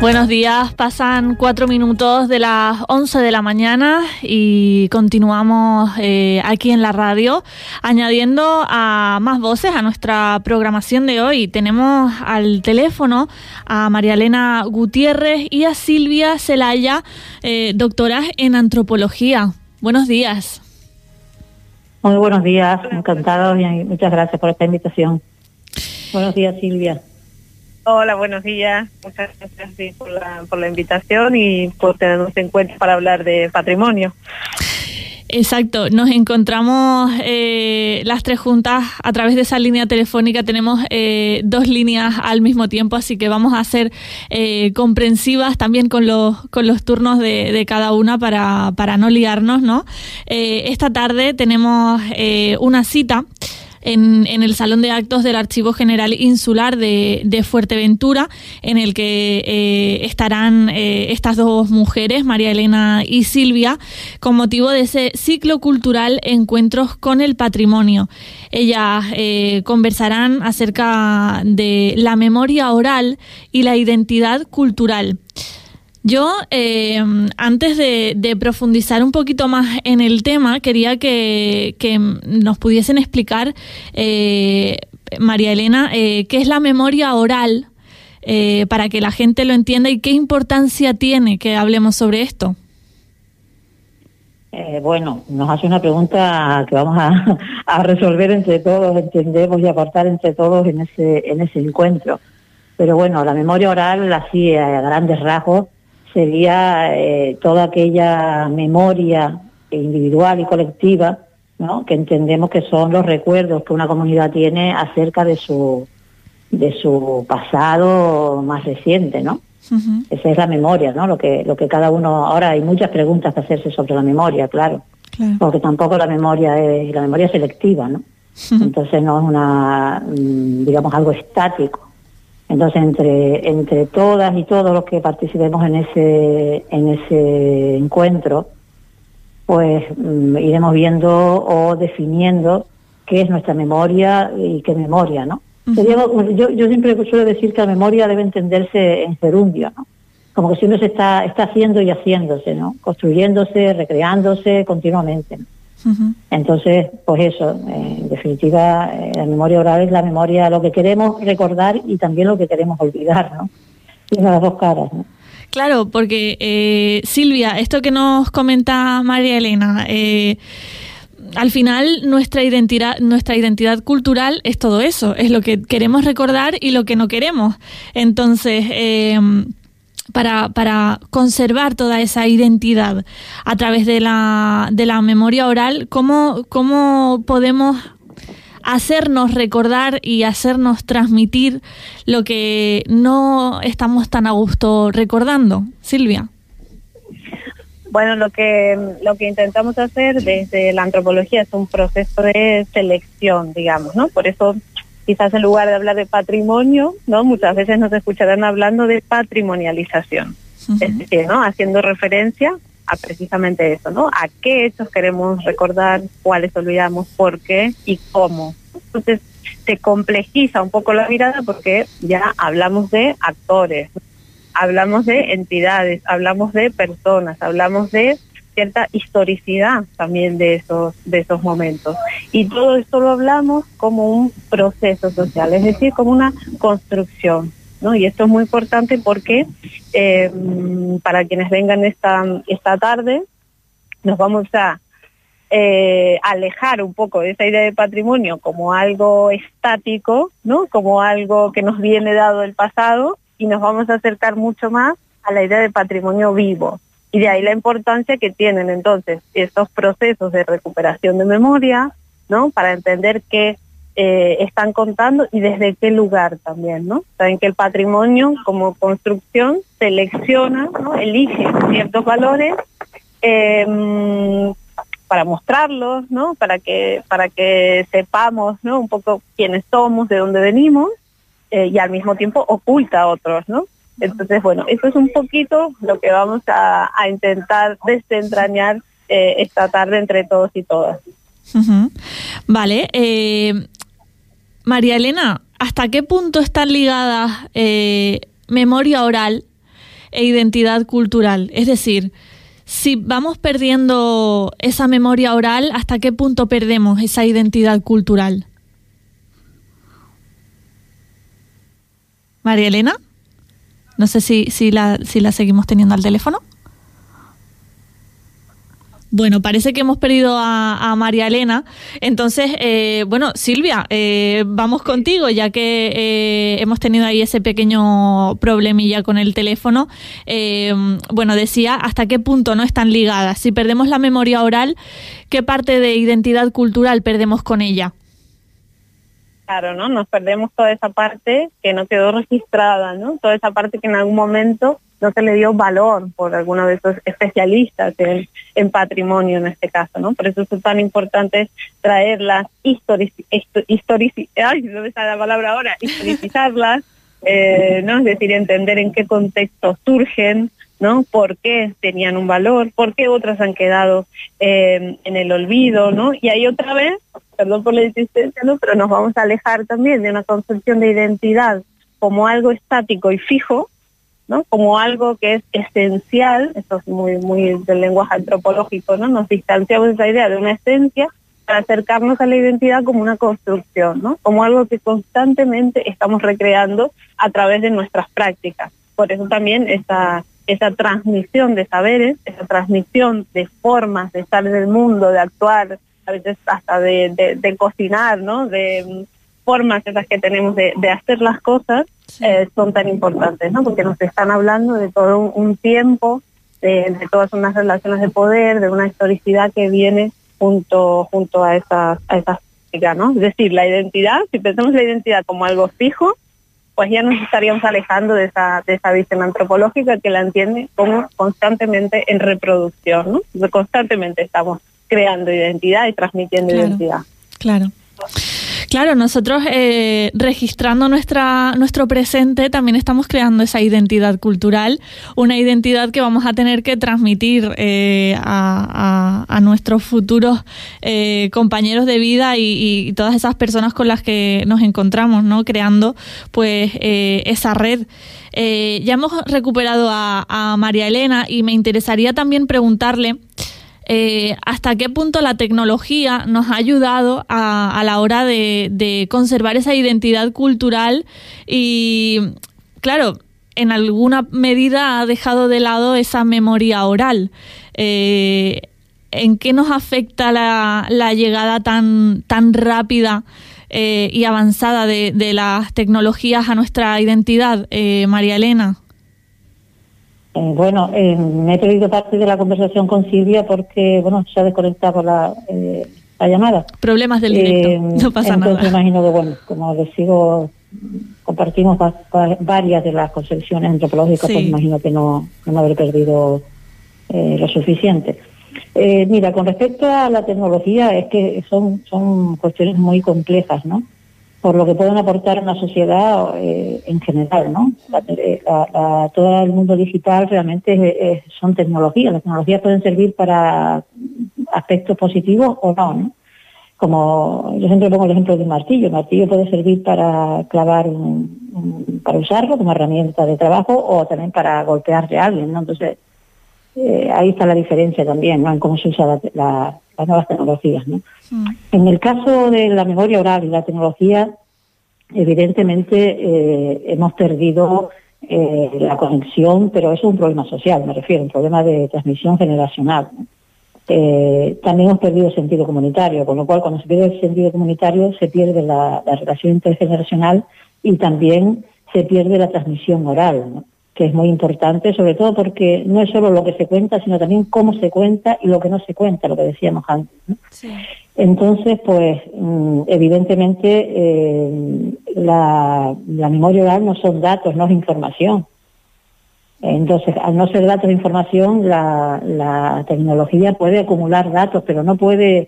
Buenos días, pasan 4 minutos de las 11 de la mañana y continuamos aquí en la radio añadiendo a más voces a nuestra programación de hoy. Tenemos al teléfono a María Elena Gutiérrez y a Silvia Celaya, doctoras en antropología. Buenos días. Muy buenos días, encantados y muchas gracias por esta invitación. Buenos días, Silvia. Hola, buenos días. Muchas gracias por la invitación y por tenernos en cuenta para hablar de patrimonio. Exacto, nos encontramos las tres juntas a través de esa línea telefónica. Tenemos 2 líneas al mismo tiempo, así que vamos a ser comprensivas también con los turnos de cada una para no liarnos, ¿no? Esta tarde tenemos una cita en el Salón de Actos del Archivo General Insular de Fuerteventura, en el que estarán estas 2 mujeres, María Elena y Silvia, con motivo de ese ciclo cultural Encuentros con el Patrimonio. Ellas conversarán acerca de la memoria oral y la identidad cultural. Yo, antes de profundizar un poquito más en el tema, quería que nos pudiesen explicar, María Elena, qué es la memoria oral, para que la gente lo entienda y qué importancia tiene que hablemos sobre esto. Bueno, nos hace una pregunta que vamos a resolver entre todos, entendemos y aportar entre todos en ese encuentro. Pero bueno, la memoria oral, así a grandes rasgos, sería toda aquella memoria individual y colectiva, ¿no?, que entendemos que son los recuerdos que una comunidad tiene acerca de su pasado más reciente, ¿no? Uh-huh. Esa es la memoria, ¿no? Lo que cada uno... Ahora hay muchas preguntas que hacerse sobre la memoria, claro. Porque tampoco la memoria es selectiva, ¿no? Uh-huh. Entonces no es digamos, algo estático. Entonces, entre todas y todos los que participemos en ese encuentro, pues iremos viendo o definiendo qué es nuestra memoria y qué memoria, ¿no? Uh-huh. Yo siempre suelo decir que la memoria debe entenderse en gerundio, ¿no? Como que si uno se está haciendo y haciéndose, ¿no? Construyéndose, recreándose continuamente, ¿no? Uh-huh. Entonces, pues eso, en definitiva, la memoria oral es la memoria, lo que queremos recordar y también lo que queremos olvidar, ¿no? Tiene las 2 caras, ¿no? Claro, porque Silvia, esto que nos comenta María Elena, al final nuestra identidad cultural es todo eso, es lo que queremos recordar y lo que no queremos. Entonces, para conservar toda esa identidad a través de la memoria oral, ¿cómo podemos hacernos recordar y hacernos transmitir lo que no estamos tan a gusto recordando? Silvia. Bueno, lo que intentamos hacer desde la antropología es un proceso de selección, digamos, ¿no? Por eso, quizás en lugar de hablar de patrimonio, ¿no?, muchas veces nos escucharán hablando de patrimonialización. Uh-huh. Es decir, ¿no?, haciendo referencia a precisamente eso, ¿no?, a qué hechos queremos recordar, cuáles olvidamos, por qué y cómo. Entonces, se complejiza un poco la mirada porque ya hablamos de actores, hablamos de entidades, hablamos de personas, hablamos de cierta historicidad también de esos momentos. Y todo esto lo hablamos como un proceso social, es decir, como una construcción, ¿no? Y esto es muy importante porque para quienes vengan esta tarde, nos vamos a alejar un poco de esa idea de patrimonio como algo estático, ¿no?, como algo que nos viene dado del pasado, y nos vamos a acercar mucho más a la idea de patrimonio vivo. Y de ahí la importancia que tienen entonces estos procesos de recuperación de memoria, ¿no?, para entender qué están contando y desde qué lugar también, ¿no? Saben que el patrimonio como construcción selecciona, ¿no?, elige ciertos valores para mostrarlos, ¿no?, para que sepamos, ¿no?, un poco quiénes somos, de dónde venimos, y al mismo tiempo oculta a otros, ¿no? Entonces, bueno, eso es un poquito lo que vamos a intentar desentrañar esta tarde entre todos y todas. Uh-huh. Vale. María Elena, ¿hasta qué punto están ligadas memoria oral e identidad cultural? Es decir, si vamos perdiendo esa memoria oral, ¿hasta qué punto perdemos esa identidad cultural? María Elena, no sé si la seguimos teniendo al teléfono. Bueno, parece que hemos perdido a María Elena. Entonces, Silvia, vamos contigo, ya que hemos tenido ahí ese pequeño problemilla con el teléfono. Decía, ¿hasta qué punto no están ligadas? Si perdemos la memoria oral, ¿qué parte de identidad cultural perdemos con ella? Claro, ¿no? Nos perdemos toda esa parte que no quedó registrada, ¿no? Toda esa parte que en algún momento no se le dio valor por alguno de esos especialistas en patrimonio en este caso, ¿no? Por eso es tan importante traerlas, historicizarlas, ¿no? Es decir, entender en qué contexto surgen, ¿no? ¿Por qué tenían un valor? ¿Por qué otras han quedado en el olvido, ¿no? Y ahí otra vez, perdón por la insistencia, ¿no? Pero nos vamos a alejar también de una concepción de identidad como algo estático y fijo, ¿no? Como algo que es esencial. Esto es muy del lenguaje antropológico, ¿no? Nos distanciamos de esa idea de una esencia para acercarnos a la identidad como una construcción, ¿no? Como algo que constantemente estamos recreando a través de nuestras prácticas. Por eso también esa transmisión de saberes, esa transmisión de formas de estar en el mundo, de actuar, a veces hasta de cocinar, ¿no? De formas esas que tenemos de hacer las cosas, sí, son tan importantes, ¿no? Porque nos están hablando de todo un tiempo, de todas unas relaciones de poder, de una historicidad que viene junto a esas prácticas, ¿no? Es decir, la identidad, si pensamos la identidad como algo fijo, pues ya nos estaríamos alejando de esa visión antropológica que la entiende como constantemente en reproducción, ¿no? Porque constantemente estamos creando identidad y transmitiendo identidad. Claro, nosotros registrando nuestro presente también estamos creando esa identidad cultural, una identidad que vamos a tener que transmitir a nuestros futuros compañeros de vida y todas esas personas con las que nos encontramos, ¿no? Creando pues esa red. Ya hemos recuperado a María Elena y me interesaría también preguntarle hasta qué punto la tecnología nos ha ayudado a la hora de conservar esa identidad cultural y, claro, en alguna medida ha dejado de lado esa memoria oral. ¿En qué nos afecta la llegada tan rápida y avanzada de las tecnologías a nuestra identidad, María Elena? Me he perdido parte de la conversación con Silvia porque, se ha desconectado la llamada. Problemas del directo, no pasa nada. Entonces me imagino que, como les digo, compartimos varias de las concepciones antropológicas, sí, pues imagino que no habré perdido lo suficiente. Mira, con respecto a la tecnología, es que son cuestiones muy complejas, ¿no? Por lo que pueden aportar a una sociedad en general, ¿no? Todo el mundo digital realmente son tecnologías. Las tecnologías pueden servir para aspectos positivos o no. Como yo siempre pongo el ejemplo de un martillo. El martillo puede servir para clavar, para usarlo como herramienta de trabajo o también para golpearle a alguien, ¿no? Entonces, ahí está la diferencia también, ¿no? En cómo se usa las nuevas tecnologías, ¿no? En el caso de la memoria oral y la tecnología, evidentemente hemos perdido la conexión, pero eso es un problema social, me refiero, un problema de transmisión generacional, ¿no? También hemos perdido el sentido comunitario, con lo cual cuando se pierde el sentido comunitario se pierde la relación intergeneracional y también se pierde la transmisión oral, ¿no? Que es muy importante, sobre todo porque no es solo lo que se cuenta, sino también cómo se cuenta y lo que no se cuenta, lo que decíamos antes, ¿no? Sí. Entonces, pues, evidentemente, la memoria oral no son datos, no es información. Entonces, al no ser datos de información, la tecnología puede acumular datos, pero no puede,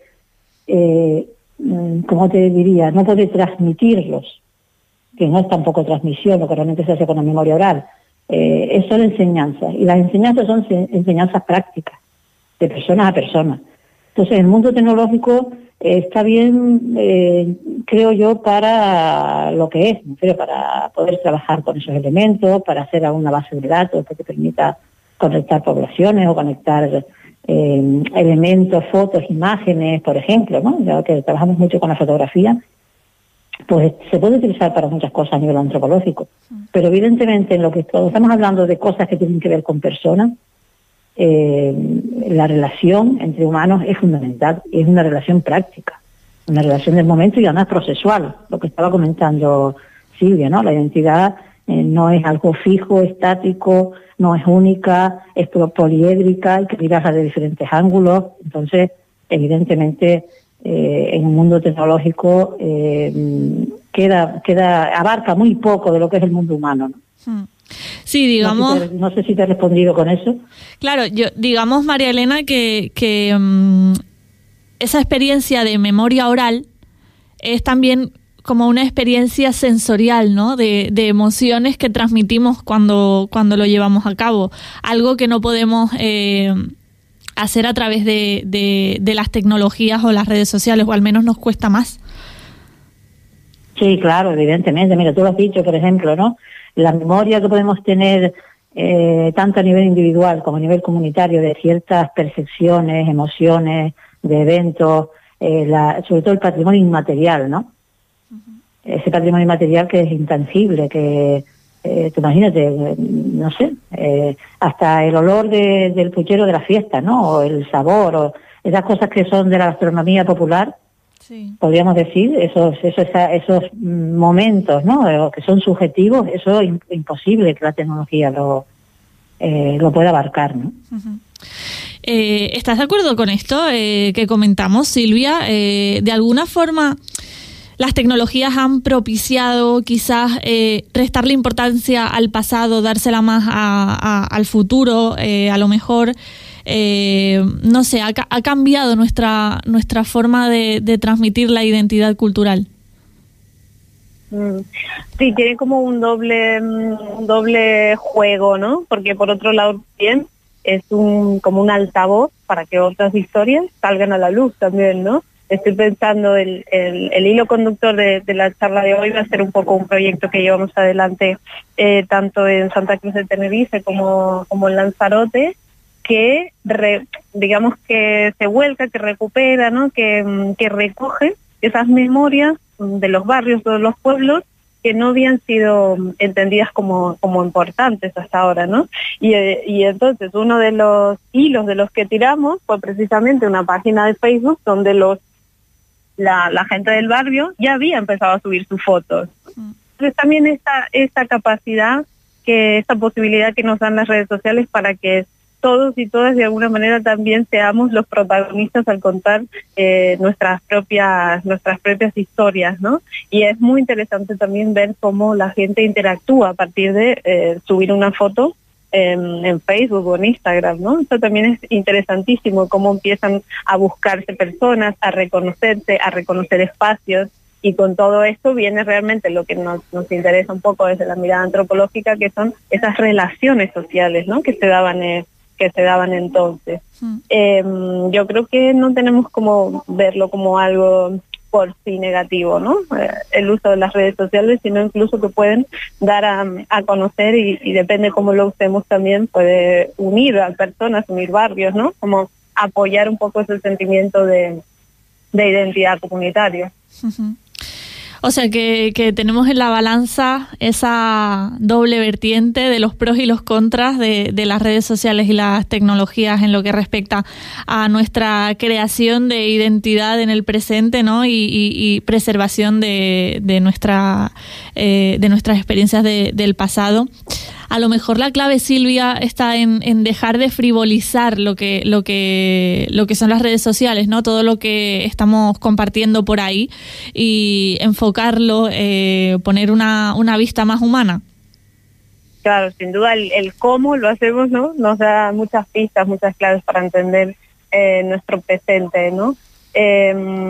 ¿cómo te diría? No puede transmitirlos, que no es tampoco transmisión lo que realmente se hace con la memoria oral. Son enseñanzas, y las enseñanzas son enseñanzas prácticas, de persona a persona. Entonces, el mundo tecnológico está bien, creo yo, para lo que es, pero para poder trabajar con esos elementos, para hacer alguna base de datos que te permita conectar poblaciones o conectar elementos, fotos, imágenes, por ejemplo, ¿no? Ya que trabajamos mucho con la fotografía, pues se puede utilizar para muchas cosas a nivel antropológico. Pero evidentemente en lo que cuando estamos hablando de cosas que tienen que ver con personas, la relación entre humanos es fundamental, y es una relación práctica, una relación del momento y además procesual, lo que estaba comentando Silvia, ¿no? La identidad no es algo fijo, estático, no es única, es poliédrica, hay que mirarla de diferentes ángulos. Entonces, evidentemente, en un mundo tecnológico abarca muy poco de lo que es el mundo humano, ¿no? Sí, digamos... No sé si te he respondido con eso. Claro, digamos, María Elena, que esa experiencia de memoria oral es también como una experiencia sensorial, ¿no? De emociones que transmitimos cuando lo llevamos a cabo. Algo que no podemos hacer a través de las tecnologías o las redes sociales, o al menos nos cuesta más. Sí, claro, evidentemente. Mira, tú lo has dicho, por ejemplo, ¿no? La memoria que podemos tener tanto a nivel individual como a nivel comunitario de ciertas percepciones, emociones, de eventos, sobre todo el patrimonio inmaterial, ¿no? Ese patrimonio inmaterial que es intangible, que tú imagínate, no sé, hasta el olor del puchero de la fiesta, ¿no? O el sabor, o esas cosas que son de la gastronomía popular, sí. Podríamos decir, esos momentos, ¿no? Que son subjetivos, eso es imposible que la tecnología lo pueda abarcar, ¿no? ¿Estás de acuerdo con esto que comentamos, Silvia? De alguna forma, las tecnologías han propiciado quizás restarle importancia al pasado, dársela más al futuro, a lo mejor, no sé, ha cambiado nuestra forma de transmitir la identidad cultural. Sí, tiene como un doble juego, ¿no? Porque por otro lado bien es como un altavoz para que otras historias salgan a la luz también, ¿no? Estoy pensando el hilo conductor de la charla de hoy va a ser un poco un proyecto que llevamos adelante tanto en Santa Cruz de Tenerife como en Lanzarote, que digamos que se vuelca, que recupera, ¿no? Que recoge esas memorias de los barrios, de los pueblos, que no habían sido entendidas como importantes hasta ahora, ¿no? Y entonces uno de los hilos de los que tiramos fue precisamente una página de Facebook donde la gente del barrio ya había empezado a subir sus fotos. Entonces también esta capacidad, esta posibilidad que nos dan las redes sociales para que todos y todas de alguna manera también seamos los protagonistas al contar nuestras propias historias, ¿no? Y es muy interesante también ver cómo la gente interactúa a partir de subir una foto en Facebook o en Instagram, ¿no? Eso también es interesantísimo, cómo empiezan a buscarse personas, a reconocerse, a reconocer espacios, y con todo esto viene realmente lo que nos interesa un poco desde la mirada antropológica, que son esas relaciones sociales, ¿no? que se daban entonces. Yo creo que no tenemos como verlo como algo por sí negativo, ¿no? El uso de las redes sociales, sino incluso que pueden dar a conocer y depende cómo lo usemos también, puede unir a personas, unir barrios, ¿no? Como apoyar un poco ese sentimiento de identidad comunitaria. O sea que tenemos en la balanza esa doble vertiente de los pros y los contras de las redes sociales y las tecnologías en lo que respecta a nuestra creación de identidad en el presente, ¿no? y preservación de nuestras experiencias del pasado. A lo mejor la clave, Silvia, está en dejar de frivolizar lo que son las redes sociales, ¿no? Todo lo que estamos compartiendo por ahí, y enfocarlo, poner una vista más humana. Claro, sin duda el cómo lo hacemos, ¿no? Nos da muchas pistas, muchas claves para entender nuestro presente, ¿no?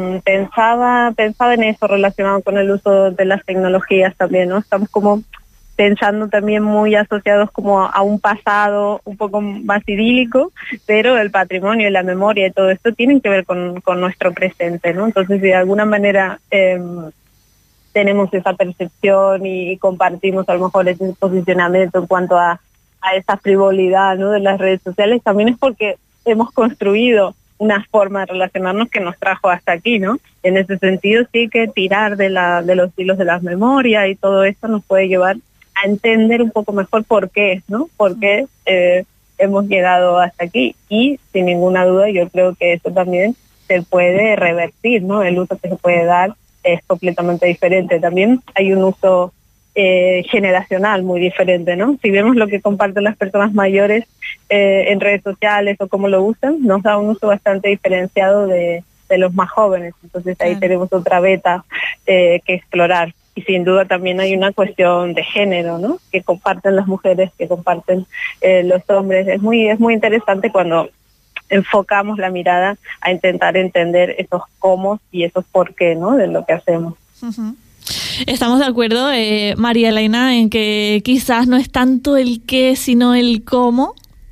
Pensaba en eso relacionado con el uso de las tecnologías también, ¿no? Estamos como pensando también muy asociados como a un pasado un poco más idílico, pero el patrimonio y la memoria y todo esto tienen que ver con nuestro presente, ¿no? Entonces, de alguna manera tenemos esa percepción y compartimos a lo mejor ese posicionamiento en cuanto a esa frivolidad, ¿no?, de las redes sociales, también es porque hemos construido una forma de relacionarnos que nos trajo hasta aquí, ¿no? En ese sentido sí que tirar de los hilos de las memorias y todo esto nos puede llevar a entender un poco mejor por qué, ¿no? Por qué hemos llegado hasta aquí. Y sin ninguna duda yo creo que eso también se puede revertir, ¿no? El uso que se puede dar es completamente diferente. También hay un uso generacional muy diferente, ¿no? Si vemos lo que comparten las personas mayores en redes sociales o cómo lo usan, nos da un uso bastante diferenciado de los más jóvenes. Entonces ahí tenemos otra beta que explorar. Y sin duda también hay una cuestión de género, ¿no?, que comparten las mujeres, que comparten los hombres. Es muy interesante cuando enfocamos la mirada a intentar entender esos cómo y esos por qué, ¿no?, de lo que hacemos. Uh-huh. Estamos de acuerdo, María Elena, en que quizás no es tanto el qué, sino el cómo.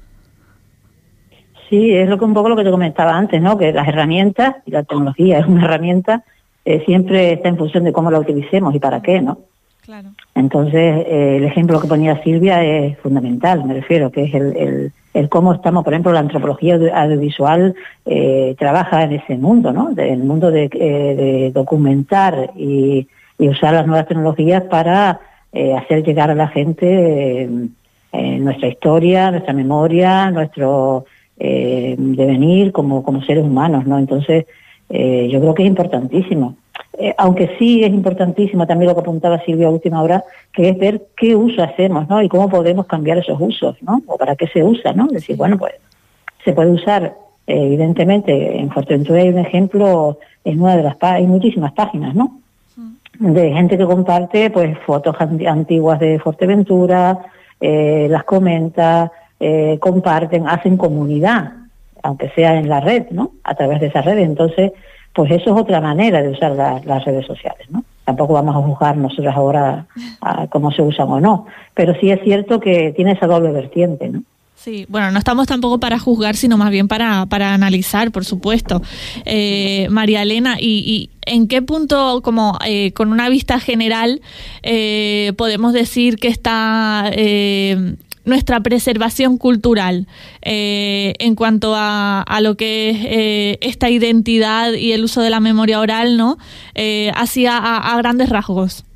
Sí, es un poco lo que te comentaba antes, ¿no? Que las herramientas, y la tecnología es una herramienta, siempre está en función de cómo la utilicemos y para qué, ¿no? Claro. Entonces, el ejemplo que ponía Silvia es fundamental, me refiero, que es el cómo estamos, por ejemplo, la antropología audiovisual trabaja en ese mundo, ¿no? El mundo de documentar y usar las nuevas tecnologías para hacer llegar a la gente nuestra historia, nuestra memoria, nuestro devenir como seres humanos, ¿no? Entonces, yo creo que es importantísimo. Aunque sí es importantísimo también lo que apuntaba Silvia a última hora, que es ver qué uso hacemos, ¿no? Y cómo podemos cambiar esos usos, ¿no? O para qué se usa, ¿no? Es decir, bueno, pues se puede usar, evidentemente, en Fuerteventura hay un ejemplo, en una de las hay muchísimas páginas, ¿no?, de gente que comparte pues fotos antiguas de Fuerteventura, las comenta, comparten, hacen comunidad, aunque sea en la red, ¿no?, a través de esa red. Entonces, pues eso es otra manera de usar las redes sociales, ¿no? Tampoco vamos a juzgar nosotros ahora a cómo se usan o no, pero sí es cierto que tiene esa doble vertiente, ¿no? Sí, bueno, no estamos tampoco para juzgar, sino más bien para analizar, por supuesto. María Elena, ¿y en qué punto, como con una vista general, podemos decir que está nuestra preservación cultural en cuanto a lo que es esta identidad y el uso de la memoria oral, ¿no?, así a grandes rasgos?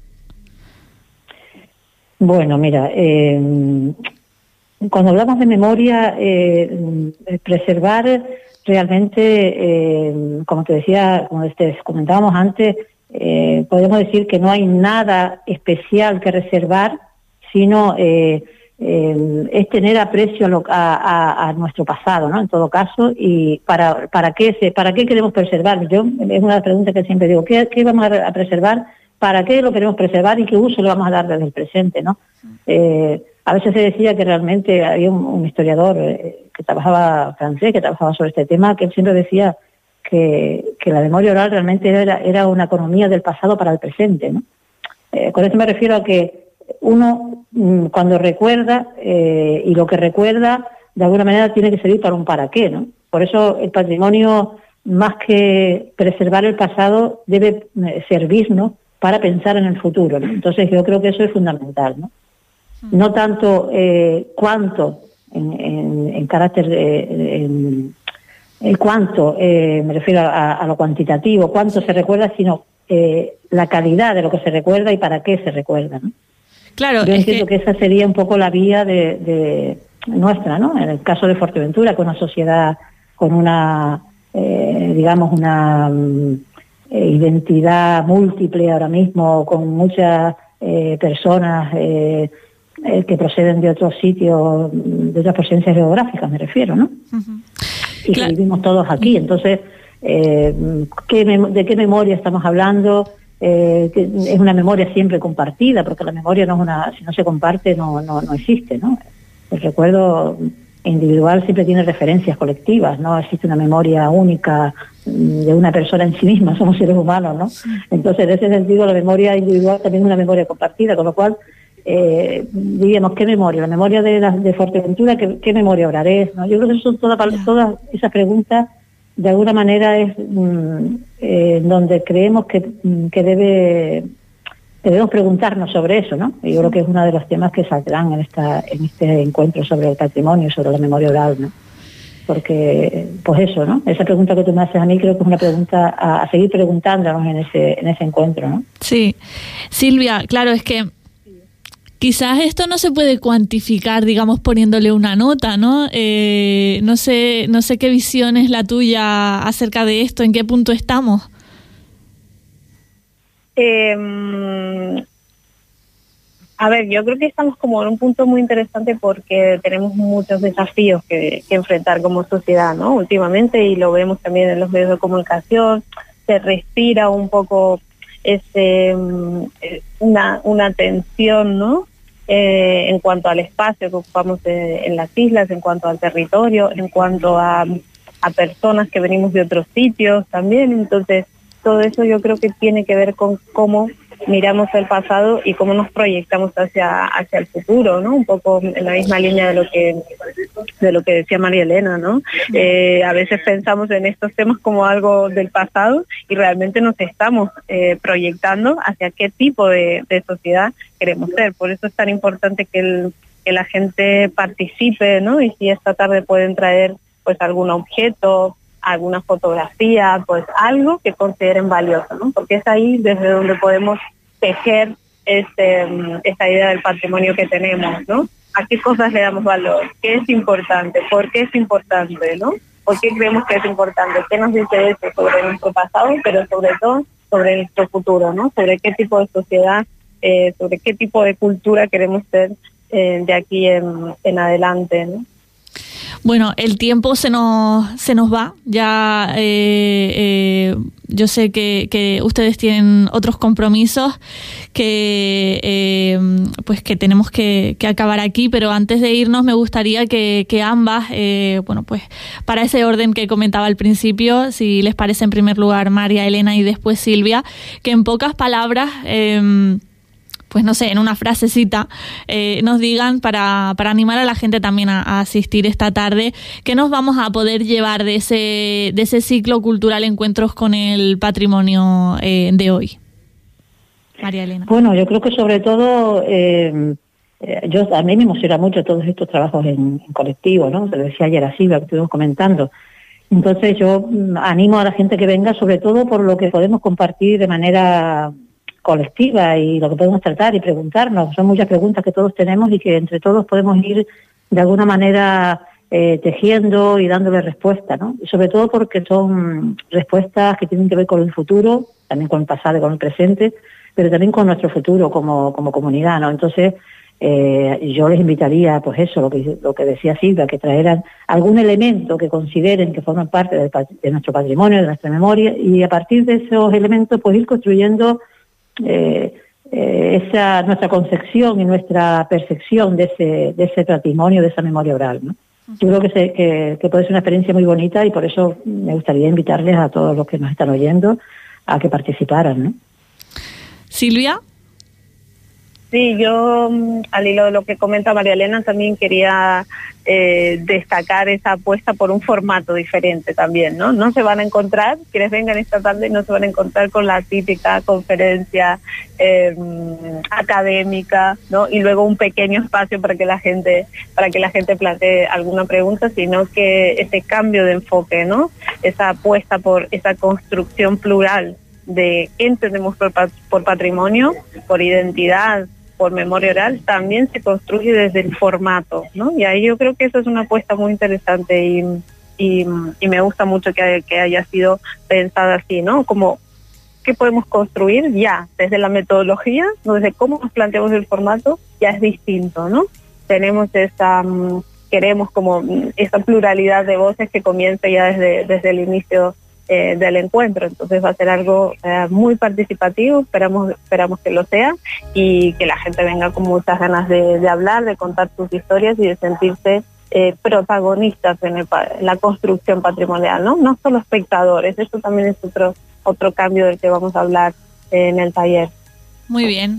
Bueno, mira, cuando hablamos de memoria, preservar realmente, como te decía, como te comentábamos antes, podemos decir que no hay nada especial que reservar, sino es tener aprecio a nuestro pasado, ¿no? En todo caso, y para qué queremos preservar. Es una de las preguntas que siempre digo, ¿qué vamos a preservar? ¿Para qué lo queremos preservar y qué uso le vamos a dar desde el presente, ¿no? A veces se decía que realmente había un historiador que trabajaba francés, que trabajaba sobre este tema, que él siempre decía que la memoria oral realmente era una economía del pasado para el presente, ¿no? Con esto me refiero a que uno cuando recuerda y lo que recuerda de alguna manera tiene que servir para un para qué, ¿no? Por eso el patrimonio, más que preservar el pasado, debe servirnos para pensar en el futuro, ¿no? Entonces yo creo que eso es fundamental, ¿no? No tanto cuánto en carácter el cuánto, me refiero a lo cuantitativo, cuánto se recuerda, sino la calidad de lo que se recuerda y para qué se recuerda, ¿no? Claro, yo entiendo que esa sería un poco la vía de nuestra, ¿no? En el caso de Fuerteventura, con una sociedad con una, digamos, una identidad múltiple ahora mismo, con muchas personas que proceden de otros sitios, de otras procedencias geográficas, me refiero, ¿no? Uh-huh. Y claro, que vivimos todos aquí. Entonces, ¿de qué memoria estamos hablando? Que es una memoria siempre compartida, porque la memoria no es una, si no se comparte no existe, ¿no? El recuerdo individual siempre tiene referencias colectivas, no existe una memoria única de una persona en sí misma, somos seres humanos, ¿no? Entonces, en ese sentido, la memoria individual también es una memoria compartida, con lo cual diríamos, ¿qué memoria? La memoria de Fuerteventura, ¿qué memoria hablaré? ¿No? Yo creo que son todas esas preguntas, de alguna manera, es donde creemos que debemos preguntarnos sobre eso, ¿no? Y yo creo que es uno de los temas que saldrán en este encuentro sobre el patrimonio, sobre la memoria oral, ¿no? Porque, pues eso, ¿no? Esa pregunta que tú me haces a mí creo que es una pregunta a seguir preguntándonos en ese encuentro, ¿no? Sí. Silvia, claro, es que quizás esto no se puede cuantificar, digamos, poniéndole una nota, ¿no? No sé qué visión es la tuya acerca de esto, ¿en qué punto estamos? A ver, yo creo que estamos como en un punto muy interesante porque tenemos muchos desafíos que enfrentar como sociedad, ¿no? Últimamente, y lo vemos también en los medios de comunicación, se respira un poco una tensión, ¿no? En cuanto al espacio que ocupamos en las islas, en cuanto al territorio, en cuanto a personas que venimos de otros sitios también. Entonces, todo eso yo creo que tiene que ver con cómo miramos el pasado y cómo nos proyectamos hacia el futuro, ¿no? Un poco en la misma línea de lo que decía María Elena, ¿no? A veces pensamos en estos temas como algo del pasado y realmente nos estamos proyectando hacia qué tipo de sociedad queremos ser. Por eso es tan importante que la gente participe, ¿no? Y si esta tarde pueden traer pues algún objeto, alguna fotografía, pues algo que consideren valioso, ¿no? Porque es ahí desde donde podemos tejer esta idea del patrimonio que tenemos, ¿no? ¿A qué cosas le damos valor? ¿Qué es importante? ¿Por qué es importante, no? ¿Por qué creemos que es importante? ¿Qué nos dice eso sobre nuestro pasado, pero sobre todo sobre nuestro futuro, ¿no? Sobre qué tipo de sociedad, sobre qué tipo de cultura queremos ser de aquí en adelante, ¿no? Bueno, el tiempo se nos va. Ya yo sé que ustedes tienen otros compromisos que tenemos que acabar aquí, pero antes de irnos me gustaría que ambas, pues para ese orden que comentaba al principio, si les parece, en primer lugar María Elena y después Silvia, que en pocas palabras, pues no sé, en una frasecita, nos digan para animar a la gente también a asistir esta tarde, ¿qué nos vamos a poder llevar de ese ciclo cultural Encuentros con el Patrimonio de hoy? María Elena. Bueno, yo creo que sobre todo, a mí me emociona mucho todos estos trabajos en colectivo, ¿no? Te lo decía ayer a Silvia, que estuvimos comentando. Entonces yo animo a la gente que venga, sobre todo por lo que podemos compartir de manera colectiva y lo que podemos tratar y preguntarnos. Son muchas preguntas que todos tenemos y que entre todos podemos ir de alguna manera tejiendo y dándole respuesta, ¿no? Y sobre todo porque son respuestas que tienen que ver con el futuro, también con el pasado y con el presente, pero también con nuestro futuro como comunidad, ¿no? Entonces yo les invitaría, pues eso, lo que decía Silvia, que traeran algún elemento que consideren que forman parte de nuestro patrimonio, de nuestra memoria, y a partir de esos elementos pues ir construyendo nuestra concepción y nuestra percepción de ese patrimonio, de esa memoria oral, ¿no? Yo creo que puede ser una experiencia muy bonita y por eso me gustaría invitarles a todos los que nos están oyendo a que participaran, ¿no? Silvia. Sí, yo al hilo de lo que comenta María Elena también quería destacar esa apuesta por un formato diferente también, ¿no? No se van a encontrar, quienes vengan esta tarde no se van a encontrar con la típica conferencia académica, ¿no? Y luego un pequeño espacio para que la gente plantee alguna pregunta, sino que ese cambio de enfoque, ¿no? Esa apuesta por esa construcción plural de qué entendemos por patrimonio, por identidad, por memoria oral, también se construye desde el formato, ¿no? Y ahí yo creo que eso es una apuesta muy interesante y me gusta mucho que haya sido pensada así, ¿no? Como qué podemos construir ya, desde la metodología, desde cómo nos planteamos el formato, ya es distinto, ¿no? Queremos como esa pluralidad de voces que comienza ya desde el inicio del encuentro. Entonces va a ser algo muy participativo, esperamos que lo sea y que la gente venga con muchas ganas de hablar, de contar sus historias y de sentirse protagonistas en la construcción patrimonial, ¿no? No solo espectadores. Eso también es otro cambio del que vamos a hablar en el taller. Muy bien.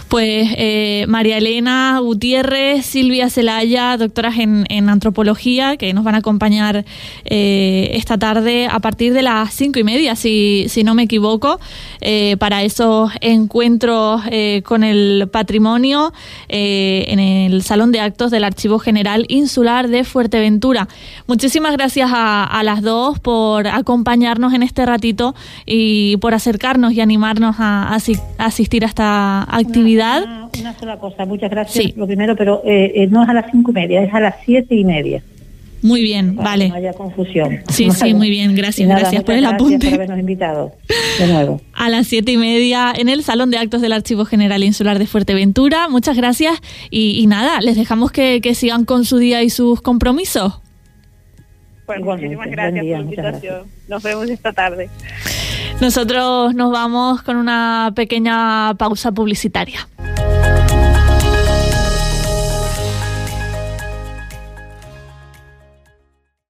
Pues María Elena Gutiérrez, Silvia Celaya, doctoras en antropología, que nos van a acompañar esta tarde a partir de las 5:30, si no me equivoco, para esos encuentros con el patrimonio en el Salón de Actos del Archivo General Insular de Fuerteventura. Muchísimas gracias a las dos por acompañarnos en este ratito y por acercarnos y animarnos a asistir a esta actividad. Una sola cosa, muchas gracias. Sí. Lo primero, pero no es a las 5:30, es a las 7:30. Muy bien, vale. Que no haya confusión. Sí, sí, muy bien, gracias. Nada, gracias por el apunte. Gracias por habernos invitado de nuevo. A las 7:30 en el Salón de Actos del Archivo General Insular de Fuerteventura. Muchas gracias y nada, les dejamos que sigan con su día y sus compromisos. Pues muchísimas gracias por la invitación. Nos vemos esta tarde. Nosotros nos vamos con una pequeña pausa publicitaria.